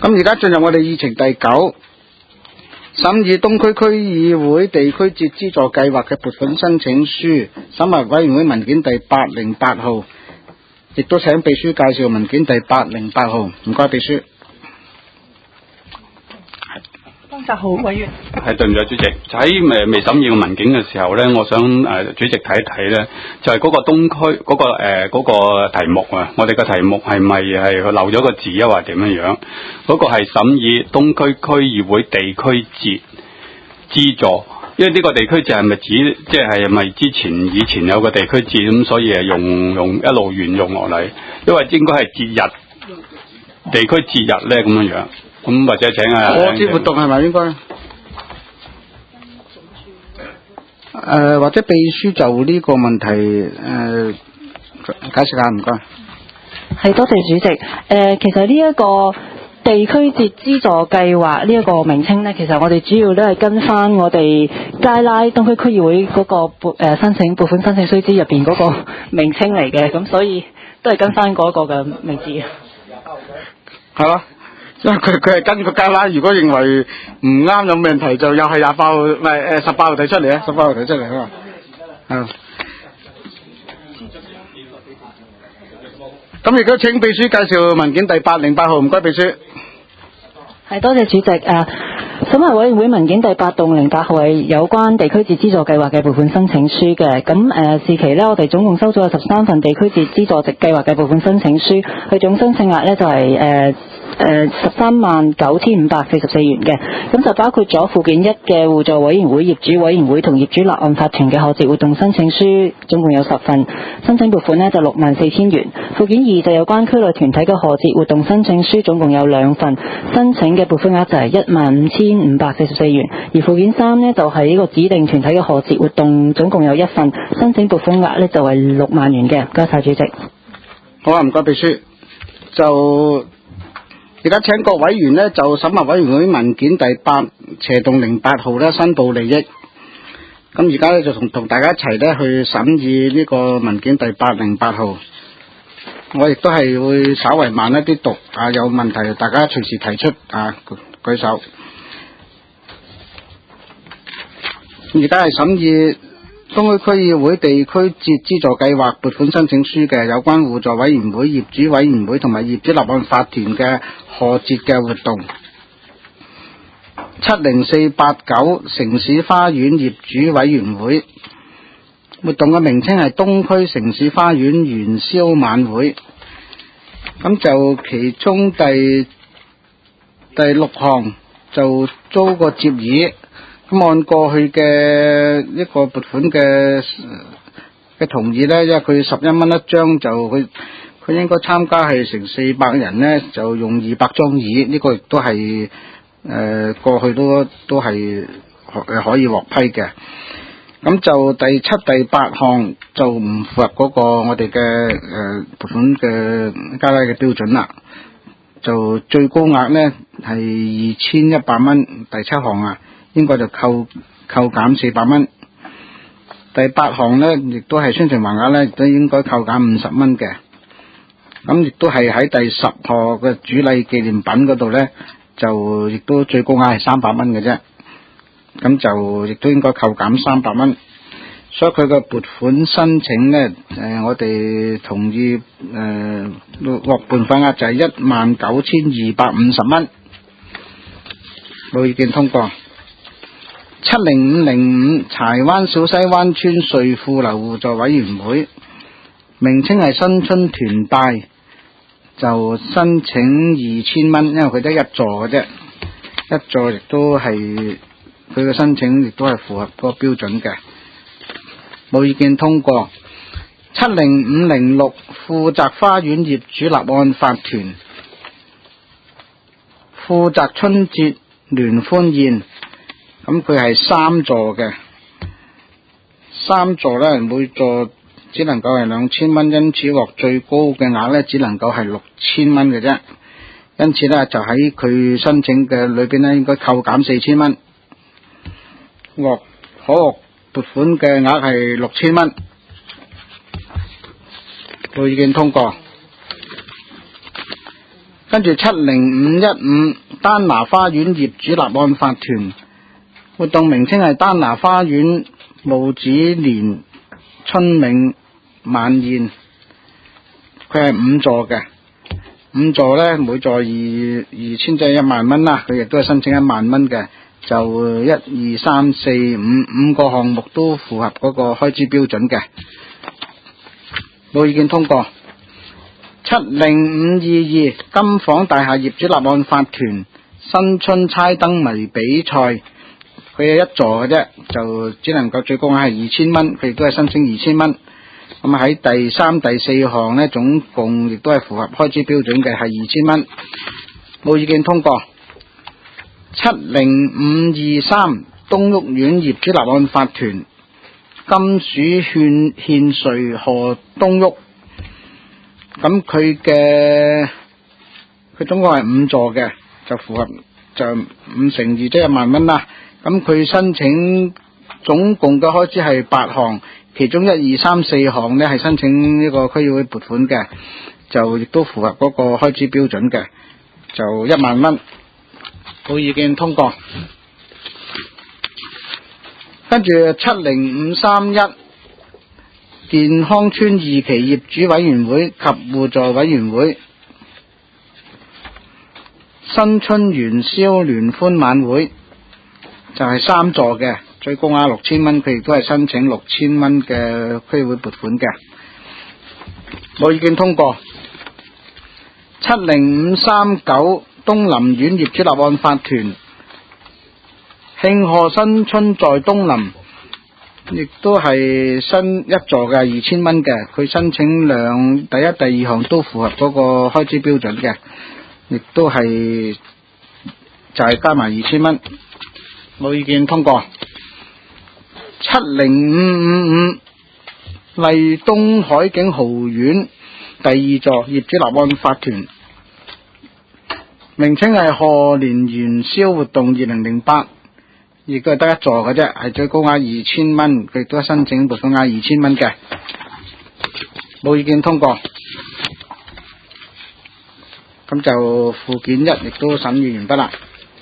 咁而家進入我哋議程第9，審議東區區議會地區節資助計劃嘅撥款申請書，審核委員會文件第808號，亦都請秘書介紹文件第808號。唔該，秘書。 江澤浩委員。 係，對唔住主席，就喺未審議個文件嘅時候咧，我想主席睇一睇咧，就係嗰個東區嗰個題目啊，我哋嘅題目係咪係漏咗個字啊，或點樣樣？嗰個係審議東區區議會地區節資助，因為呢個地區節係咪指即係咪以前有個地區節咁，所以係用一路沿用落嚟，因為應該係節日地區節日咧咁樣樣。咁或者請賀節活動係咪應該？或者秘書就呢個問題解釋下，唔該。 係，多謝主席。其實呢一個地區節資助計劃呢一個名稱呢，其實我哋主要都係跟翻我哋街拉東區區議會嗰個撥款申請須知入邊嗰個名稱嚟嘅，咁所以都係跟翻嗰個嘅名字。 係咯。因為佢係跟個街啦，如果認為唔啱有問題，就又係28號，唔係18號提出嚟啊，18號提出嚟啊嘛。咁亦都請秘書介紹文件第808號，唔該秘書。 係，多謝主席。審核委員會文件第808號係有關地區節資助計劃嘅撥款申請書嘅。咁是期呢，我哋總共收咗有13份地區節資助計劃嘅撥款申請書，佢總申請額呢就係139544元嘅，咁就包括咗附件1嘅互助委員會、業主委員會同業主立案法團嘅賀節活動申請書，總共有10份，申請撥款呢就64000元。附件2就有關區內團體嘅賀節活動申請書，總共有2份，申請嘅撥款額就係15544元。而附件3呢就係呢個指定團體嘅賀節活動，總共有1份，申請撥款額呢就係6萬元嘅。唔該晒主席。 好啊，唔該秘書。就而家請各委員呢，就審核委員會文件第8/08號呢申報利益。咁而家呢，就同大家一齊呢去審議呢個文件第808號。我亦都係會稍為慢一啲讀啊，有問題大家隨時提出啊，舉手。而家係審議東區區議會地區節資助計劃撥款申請書嘅有關互助委員會、業主委員會同埋業主立案法團嘅賀節嘅活動。70489城市花園業主委員會活動嘅名稱係東區城市花園元宵晚會。咁就其中第6項就租個接椅。咁按過去嘅一個撥款嘅同意呢，因為佢11蚊一張，就佢應該參加係成400人呢，就用200張椅，呢個亦都係過去都係可以獲批嘅。咁就第7、第8項就唔符合嗰個我哋嘅撥款嘅加拉嘅標準啦。就最高額呢係2100蚊，第7項啊。應該就扣減400蚊。第8項呢，亦都係宣傳橫額呢，亦都應該扣減50蚊嘅。咁亦都係喺第10項嘅主禮紀念品嗰度呢，就亦都最高額係300蚊嘅啫。咁就亦都應該扣減300蚊。所以佢嘅撥款申請呢，我哋同意獲撥款額就係19250蚊，冇意見通過。70505柴灣小西灣村瑞富樓互助委員會，名稱係新春團拜，就申請2000蚊，因為佢得一座嘅啫，一座亦都係佢嘅申請亦都係符合嗰個標準嘅，冇意見通過。70506負責花園業主立案法團，負責春節聯歡宴。咁佢係3座嘅，3座呢，每座只能夠係2000蚊，因此獲最高嘅額呢，只能夠係6000蚊嘅啫。因此呢，就喺佢申請嘅裏邊呢，應該扣減4000蚊，可獲撥款嘅額係6000蚊，冇意見通過。 跟住70515丹拿花園業主立案法團，活動名稱係丹拿花園母子年春茗晚宴，佢係5座嘅，5座呢，每座2000即係1萬蚊啦，佢亦都係申請1萬蚊嘅，就1、2、3、4、5個項目都符合嗰個開支標準嘅，冇意見通過。70522金房大廈業主立案法團新春猜燈謎比賽，佢係1座嘅啫，就只能夠最高額係2000蚊，佢亦都係申請2000蚊。咁喺第3、第4項呢，總共亦都係符合開支標準嘅，係2000蚊，冇意見通過。70523東屋苑業主立案法團金鼠獻瑞賀東屋，咁佢總共係5座嘅，就符合就5乘2即係1萬蚊啦。咁佢申請總共嘅開支係8項，其中1、2、3、4項呢係申請呢個區議會撥款嘅，就亦都符合嗰個開支標準嘅，就1萬蚊，冇意見通過。跟住70531健康村2期業主委員會及互助委員會新春元宵聯歡晚會，就係3座嘅，最高額6000蚊，佢亦都係申請6000蚊嘅區議會撥款嘅，冇意見通過。70539東林苑業主立案法團慶賀新春在東林，亦都係新1座嘅2000蚊嘅，佢申請第1、第2項都符合嗰個開支標準嘅，亦都係就係加埋2000蚊，冇意見通過。70555麗東海景豪苑第2座業主立案法團，名稱係賀年元宵活動2008，亦都係得1座嘅啫，係最高額2000蚊，佢亦都係申請撥款額2000蚊嘅，冇意見通過。咁就附件1亦都審議完畢啦。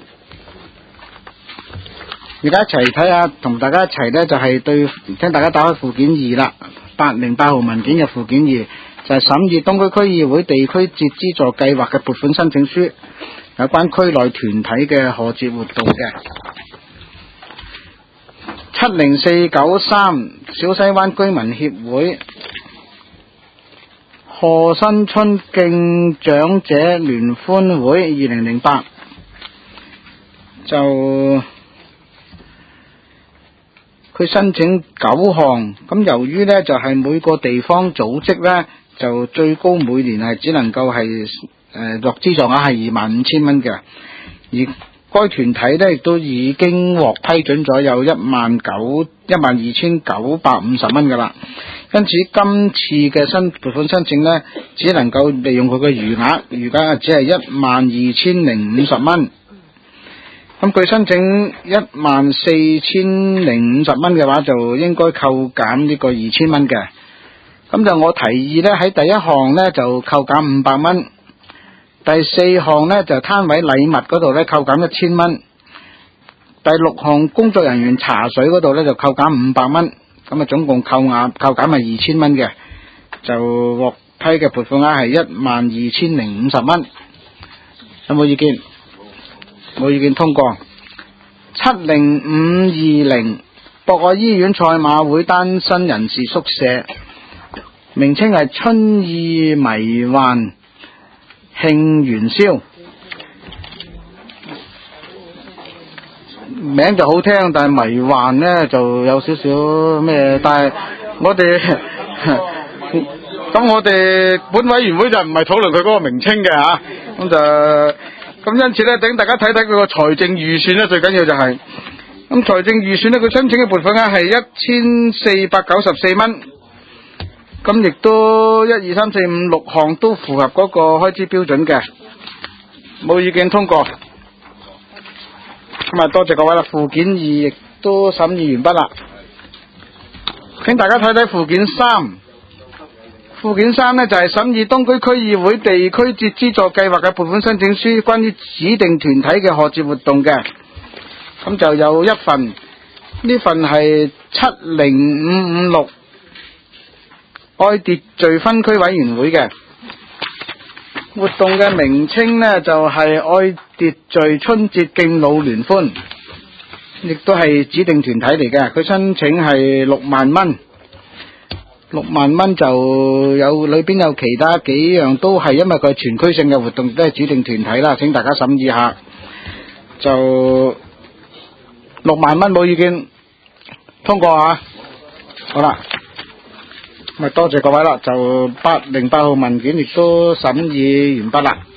而家一齊睇下，同大家一齊呢，就係聽大家打開附件2啦，808號文件嘅附件2就係審議東區區議會地區節資助計劃嘅撥款申請書，有關區內團體嘅賀節活動嘅。70493小西灣居民協會賀新春敬長者聯歡會2008，就佢申請9項，咁由於呢就係每個地方組織呢，就最高每年係只能夠係落資助額係25000蚊嘅，而該團體呢亦都已經獲批准咗有12950蚊噶啦，因此今次嘅撥款申請呢，只能夠利用佢嘅餘額只係12050蚊。咁佢申請14050蚊嘅話，就應該扣減呢個2000蚊嘅。咁就我提議呢，喺第1項呢就扣減500蚊，第4項呢就攤位禮物嗰度呢扣減1000蚊，第6項工作人員茶水嗰度呢就扣減500蚊，咁啊總共扣減係2000蚊嘅，就獲批嘅撥款額係12050蚊。有冇意見？冇意見通過。70520博愛醫院賽馬會單身人士宿舍，名稱係春意迷幻慶元宵，名就好聽，但係迷幻呢就有少少咩，但係我哋咁我哋本委員會就唔係討論佢嗰個名稱嘅吓，咁因此咧，等大家睇睇佢個財政預算咧，最緊要就係咁財政預算咧，佢申請嘅撥款額係1494蚊，咁亦都1、2、3、4、5、6項都符合嗰個開支標準嘅，冇意見通過。咁啊，多謝各位啦，附件2亦都審議完畢啦。請大家睇睇附件3， 附件3呢，就係審議東區區議會地區節資助計劃嘅撥款申請書，關於指定團體嘅賀節活動嘅。咁就有一份，呢份係70556愛秩序分區委員會嘅活動嘅名稱呢，就係愛秩序春節敬老聯歡，亦都係指定團體嚟嘅。佢申請係6萬蚊，6萬蚊就有裏邊有其他幾樣都係，因為佢係全區性嘅活動，都係指定團體啦，請大家審議下。就6萬蚊冇意見，通過啊！好啦，咁多謝各位啦，就808號文件亦都審議完畢啦。